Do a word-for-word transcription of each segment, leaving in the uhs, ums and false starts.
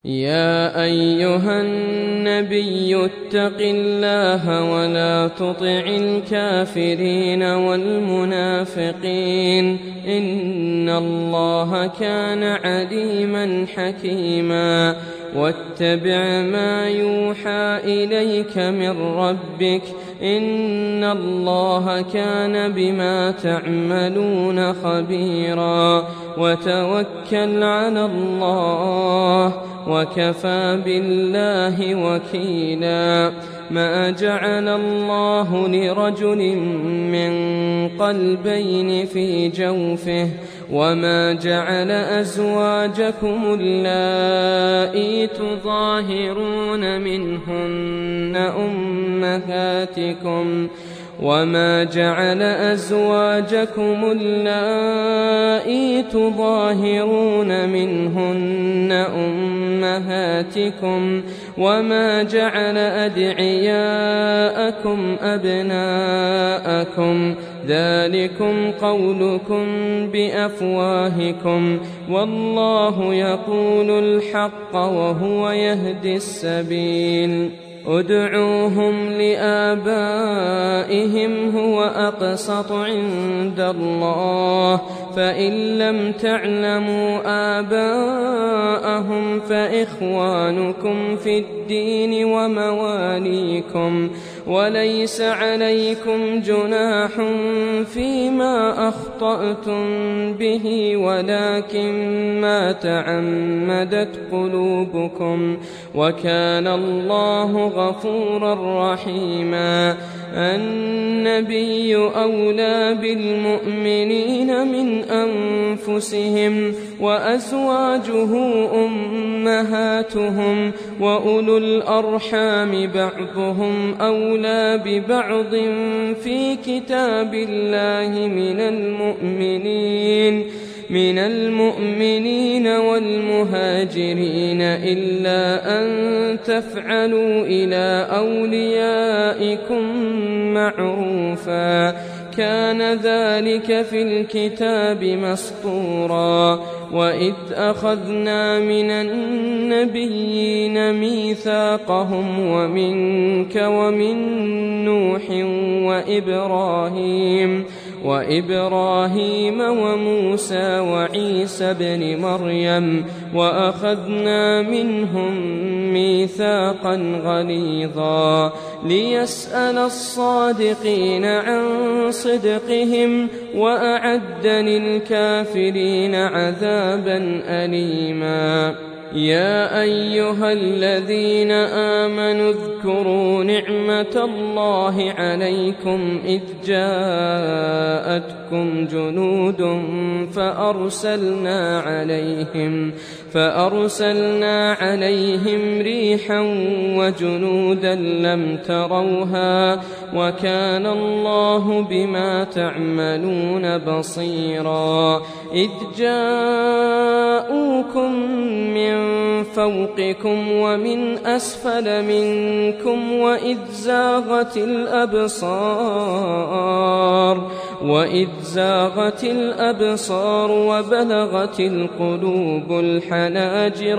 يا أيها النبي اتق الله ولا تطع الكافرين والمنافقين إن الله كان عليما حكيما واتبع ما يوحى إليك من ربك إن الله كان بما تعملون خبيرا وتوكل على الله وكفى بالله وكيلا ما جعل الله لرجل من قلبين في جوفه وما جعل أزواجكم اللائي تظاهرون منهن أمهاتكم وما جعل أزواجكم اللائي تظاهرون منهن أمهاتكم وما جعل أدعياءكم أبناءكم ذلكم قولكم بأفواهكم والله يقول الحق وهو يهدي السبيل ادعوهم لآبائهم هو أقسط عند الله فإن لم تعلموا آباءهم فإخوانكم في الدين ومواليكم وليس عليكم جناح فيما أخطأتم به ولكن ما تعمدت قلوبكم وكان الله غفورا رحيما النبي أولى بالمؤمنين من أنفسهم وأزواجه أمهاتهم وأولو الأرحام بعضهم أولى ببعض في كتاب الله من المؤمنين من المؤمنين والمهاجرين إلا أن تفعلوا إلى أوليائكم معروفا كان ذلك في الكتاب مسطورا وإذ أخذنا من النبيين ميثاقهم ومنك ومن نوح وإبراهيم وإبراهيم وموسى وعيسى بن مريم وأخذنا منهم ميثاقا غليظا ليسأل الصادقين عن صدقهم وأعد للكافرين عذابا أليما يا أيها الذين آمنوا اذكروا نعمة الله عليكم إذ جاءتكم جنود فأرسلنا عليهم فأرسلنا عليهم ريحا وجنودا لم تروها وكان الله بما تعملون بصيرا إذ جاءوكم من فوقكم ومن أسفل منكم وإذ زاغت الأبصار وإذ زاغت الأبصار وبلغت القلوب الحناجر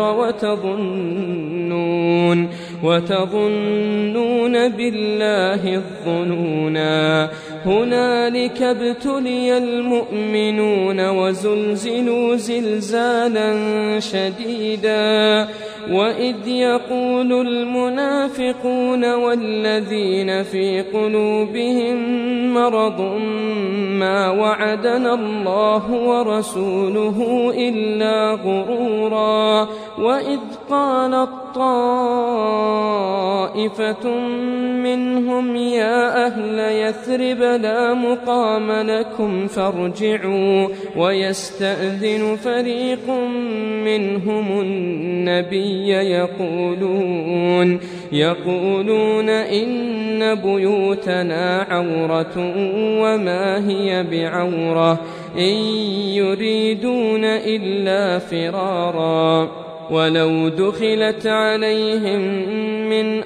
وتظنون وتظنون بالله الظنونا هنالك ابتلي المؤمنون وزلزلوا زلزالا شديدا وإذ يقول المنافقون والذين في قلوبهم مرض ما وعدنا الله ورسوله إلا غرورا وإذ قالت طائفة منهم يا أهل يثرب لا مقام لكم فارجعوا ويستأذن فريق منهم النبي يقولون يقولون إن بيوتنا عورة وما هي بعورة إن يريدون إلا فرارا ولو دخلت عليهم من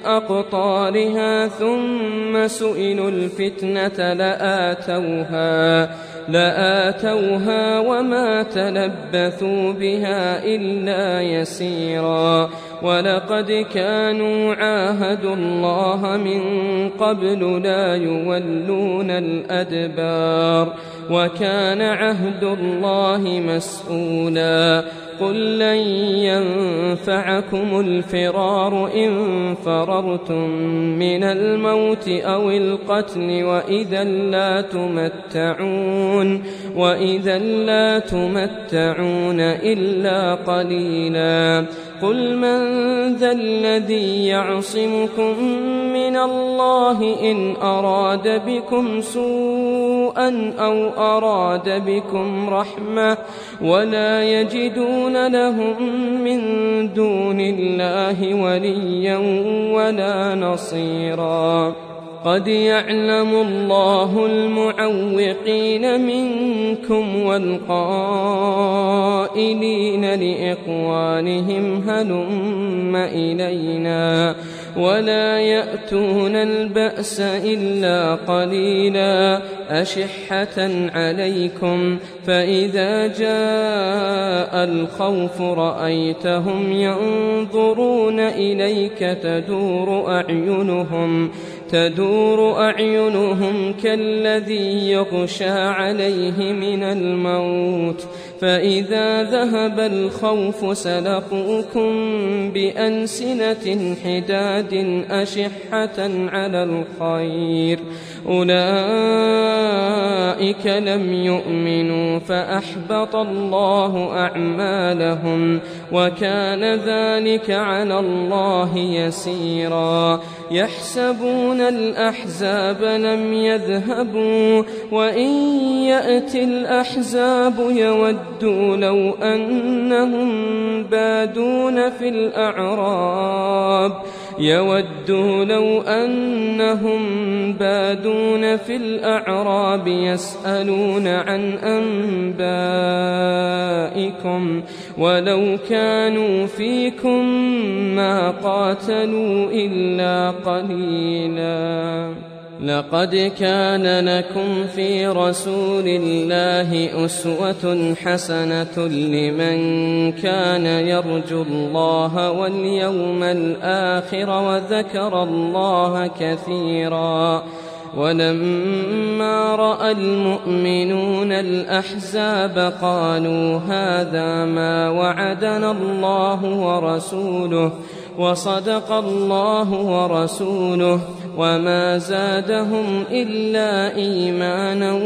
أقطارها ثم سئلوا الفتنة لآتوها لآتوها وما تلبثوا بها إلا يسيرا ولقد كانوا عاهدوا الله من قبل لا يولون الأدبار وكان عهد الله مسؤولا قل لن ينفعكم الفرار إن فررتم من الموت أو القتل وإذا لا تمتعون وإذا لا تمتعون إلا قليلا قل من ذا الذي يعصمكم من الله إن أراد بكم سوءا أو أراد بكم رحمة ولا يجدون لهم من دون الله وليا ولا نصيرا قد يعلم الله المعوقين منكم والقائلين لإخوانهم هلم إلينا ولا يأتون البأس إلا قليلا أشحة عليكم فإذا جاء الخوف رأيتهم ينظرون إليك تدور أعينهم تدور أعينهم كالذي يغشى عليه من الموت فإذا ذهب الخوف سلقوكم بألسنة حداد أشحة على الخير أولئك لم يؤمنوا فأحبط الله أعمالهم وكان ذلك على الله يسيرا يحسبون الأحزاب لم يذهبوا وإن يأتي الأحزاب يودوا لو أنهم بادون في الأعراب يودوا لو أنهم بادون في الأعراب يسألون عن أنبائكم ولو كانوا فيكم ما قاتلوا إلا قليلا لقد كان لكم في رسول الله أسوة حسنة لمن كان يرجو الله واليوم الآخر وذكر الله كثيرا ولما رأى المؤمنون الأحزاب قالوا هذا ما وعدنا الله ورسوله وصدق الله ورسوله وما زادهم إلا إيمانا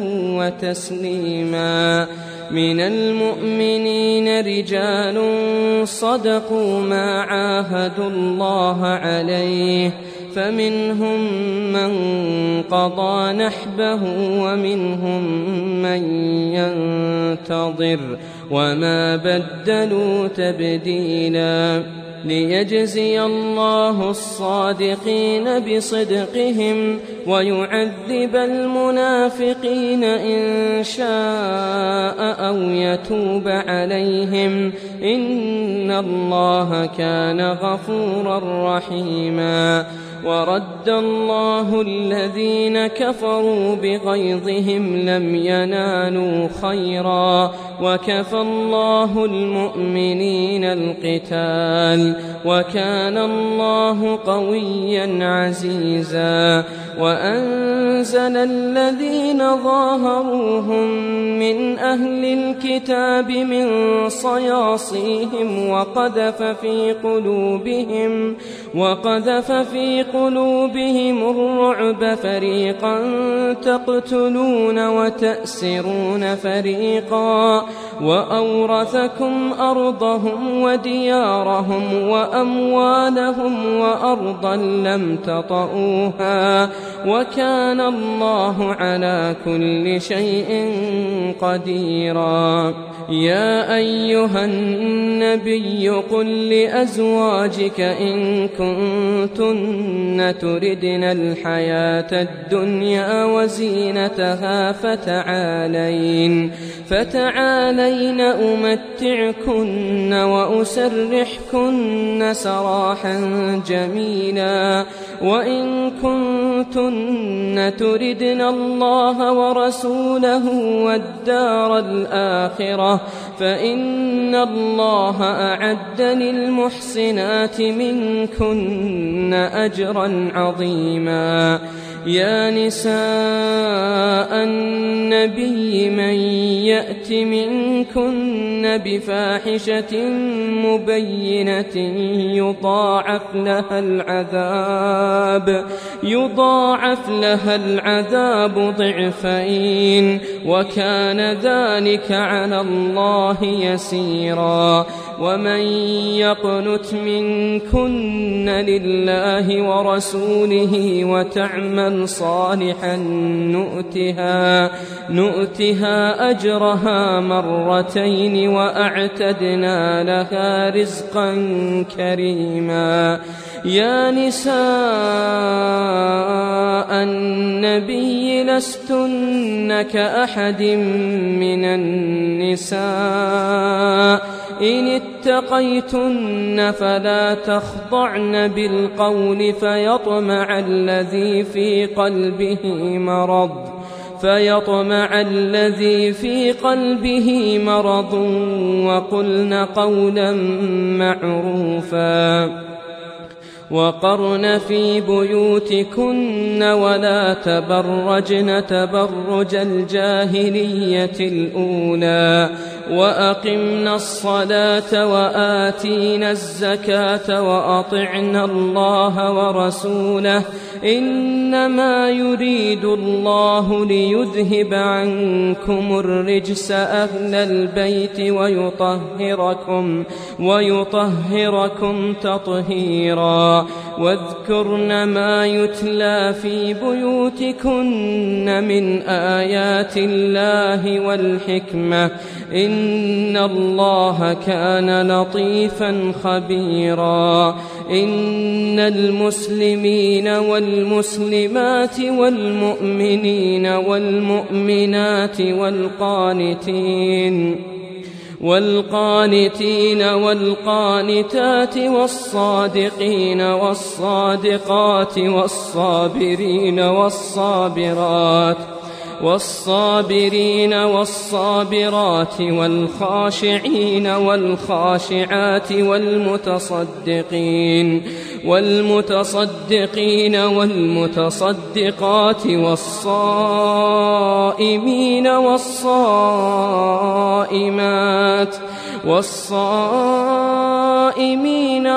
وتسليما من المؤمنين رجال صدقوا ما عاهدوا الله عليه فمنهم من قضى نحبه ومنهم من ينتظر وما بدلوا تبديلا ليجزي الله الصادقين بصدقهم ويعذب المنافقين إن شاء أو يتوب عليهم إن الله كان غفورا رحيما ورد الله الذين كفروا بغيظهم لم ينالوا خيرا وكفى الله المؤمنين القتال وكان الله قويا عزيزا وأنزل الذين ظاهروهم من أهل الكتاب من صياصيهم وقذف في قلوبهم وقذف في قلوبهم الرعب فريقا تقتلون وتأسرون فريقا وأورثكم أرضهم وديارهم وأموالهم وأرضا لم تطئوها وكان الله على كل شيء قديرا يا أيها النبي قل لأزواجك إن كنتن تردن الحياة الدنيا وزينتها فتعالين فتعالين أمتعكن وأسرحكن سراحا جميلا وإن كنتن تردن الله ورسوله والدار الآخرة فإن الله أعد للمحسنات منكن أجرا عظيما. يا نساء النبي من يأت منكن بفاحشة مبينة يضاعف لها العذاب يضاعف لها العذاب ضعفين وكان ذلك على الله يسيرا. ومن يقنت منكن لله ورسوله وتعمل صالحا نؤتها, نؤتها أجرها مرتين وأعتدنا لها رزقا كريما. يا نساء النبي لستن كأحد من النساء إن اتقيتن فلا تخضعن بالقول فيطمع الذي في قلبه مرض فيطمع الذي في قلبه مرض وقلن قولا معروفا. وقرن في بيوتكن ولا تبرجن تبرج الجاهلية الأولى وأقمنا الصلاة وآتينا الزكاة وأطعنا الله ورسوله إنما يريد الله ليذهب عنكم الرجس أهل البيت ويطهركم ويطهركم تطهيرا. واذكرن ما يتلى في بيوتكن من آيات الله والحكمة إن الله كان لطيفا خبيرا. إن المسلمين والمسلمات والمؤمنين والمؤمنات والقانتين والقانتين والقانتات والصادقين والصادقات والصابرين والصابرات والصابرين والصابرات والخاشعين والخاشعات والمتصدقين والمتصدقين والمتصدقات والصائمين والصائمات والصائمين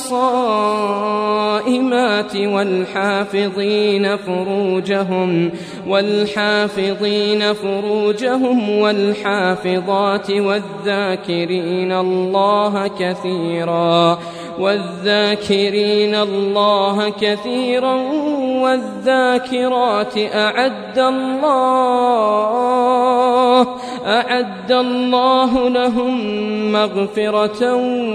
والصائمات والحافظين فروجهم والحافظين فروجهم والحافظات والذاكرين الله كثيرا والذاكرين الله كثيرا والذاكرات أعد الله أعد الله لهم مغفرة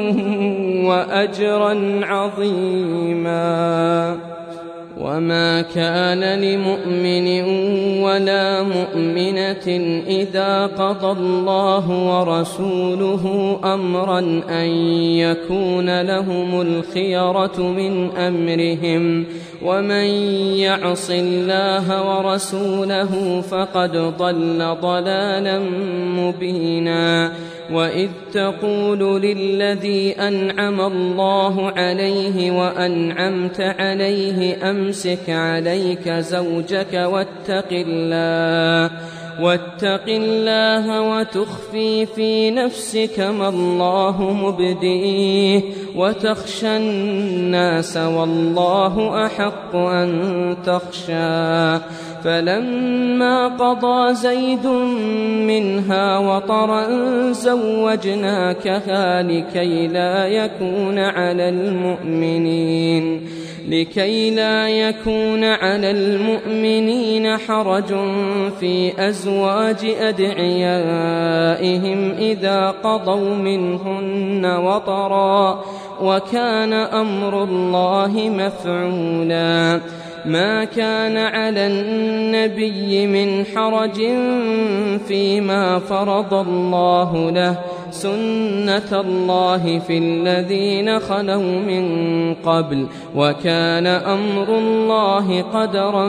وأجرا عظيما. وما كان لمؤمن ولا مؤمنة إذا قضى الله ورسوله أمرا أن يكون لهم الخيرة من أمرهم ومن يعص الله ورسوله فقد ضل ضلالا مبينا. وإذ تقول للذي أنعم الله عليه وأنعمت عليه أمسك عليك زوجك واتق الله واتق الله وتخفي في نفسك ما الله مبديه وتخشى الناس والله أحق أن تخشاه. فلما قضى زيد منها وطرا زوجناكها لكي لا يكون على المؤمنين لكي لا يكون على المؤمنين حرج في أزواج أدعيائهم إذا قضوا منهن وطرا وكان أمر الله مفعولا. ما كان على النبي من حرج فيما فرض الله له سنة الله في الذين خلوا من قبل وكان أمر الله قدرا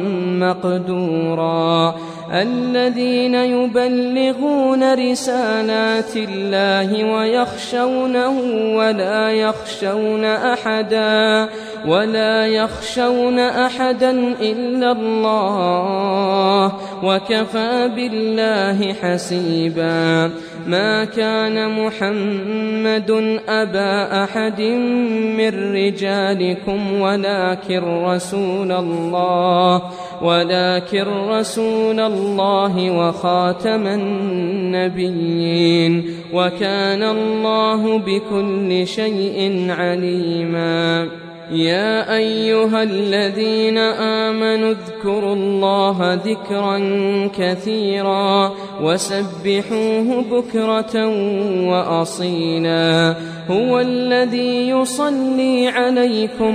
مقدورا الذين يبلغون رسالات الله ويخشونه ولا يخشون أحدا ولا يخشون أحدا إلا الله وكفى بالله حسيبا ما كان محمد أبا أحد من رجالكم ولكن رسول الله ولكن رسول الله وخاتم النبيين وكان الله بكل شيء عليما يا أيها الذين آمنوا اذكروا الله ذكرا كثيرا وسبحوه بكرة وأصيلا هو الذي يصلي عليكم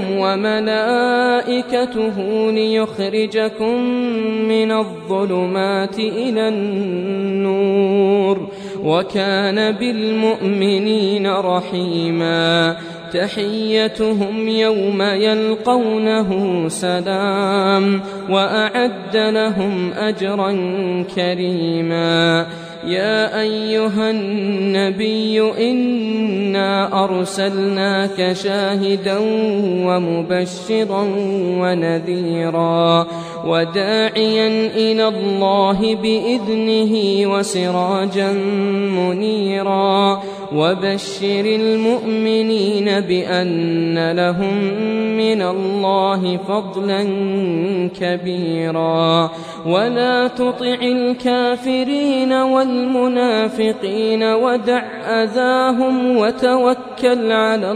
وملائكته ليخرجكم من الظلمات إلى النور وكان بالمؤمنين رحيما تحيتهم يوم يلقونه سلام وأعد لهم أجرا كريما يا أيها النبي إنا أرسلناك شاهدا ومبشرا ونذيرا وداعيا إلى الله بإذنه وسراجا منيرا وبشر المؤمنين بأن لهم من الله فضلا كبيرا ولا تطع الكافرين والمنافقين ودع أذاهم وتوكل على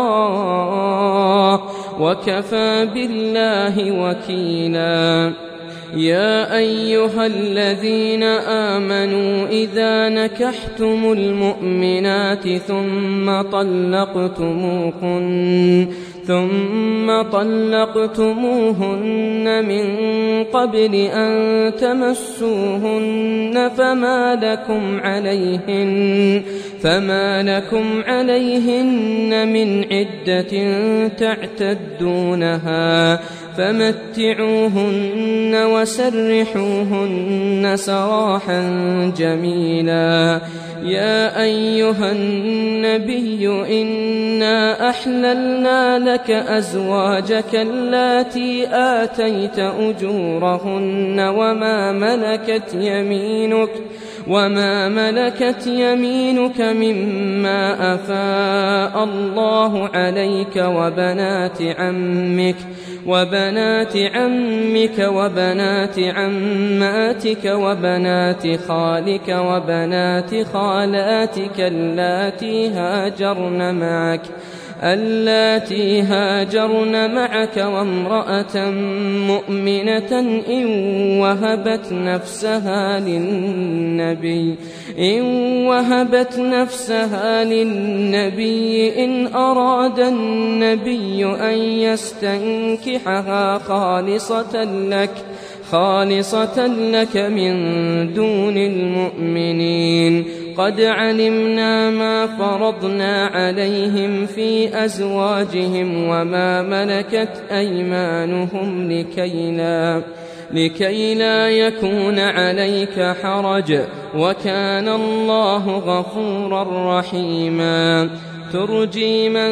الله وكفى بالله وكيلا يا أيها الذين آمنوا إذا نكحتم المؤمنات ثم طلقتموهن ثم طلقتموهن من قبل أن تمسوهن فما لكم عليهن فما لكم عليهن من عدة تعتدونها فمتعوهن وسرحوهن سراحا جميلا يا أيها النبي إنا أحللنا لك أزواجك اللاتي آتيت أجورهن وما ملكت يمينك وما ملكت يمينك مما أفاء الله عليك وبنات عمك وبنات عمك وبنات عماتك وبنات خالك وبنات خالاتك اللاتي هاجرن معك اللاتي هاجرن معك وامرأة مؤمنة إن وهبت نفسها للنبي إن وهبت نفسها للنبي إن أراد النبي أن يستنكحها خالصة لك خالصة لك من دون المؤمنين قد علمنا ما فرضنا عليهم في أزواجهم وما ملكت أيمانهم لكي لا لكي لا يكون عليك حرج وكان الله غفورا رحيما ترجي من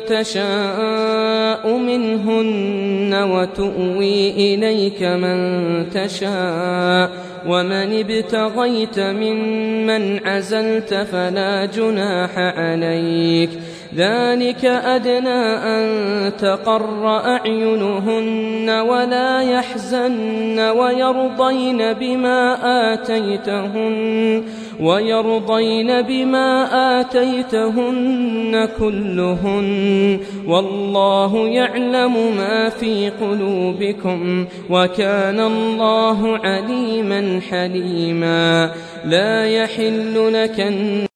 تشاء منهن وتؤوي إليك من تشاء ومن ابتغيت ممن عزلت فلا جناح عليك ذلك أدنى أن تقر أعينهن ولا يحزن ويرضين بما آتيتهن ويرضين بما آتيتهن كلهن والله يعلم ما في قلوبكم وكان الله عليما حليما لا يحل لك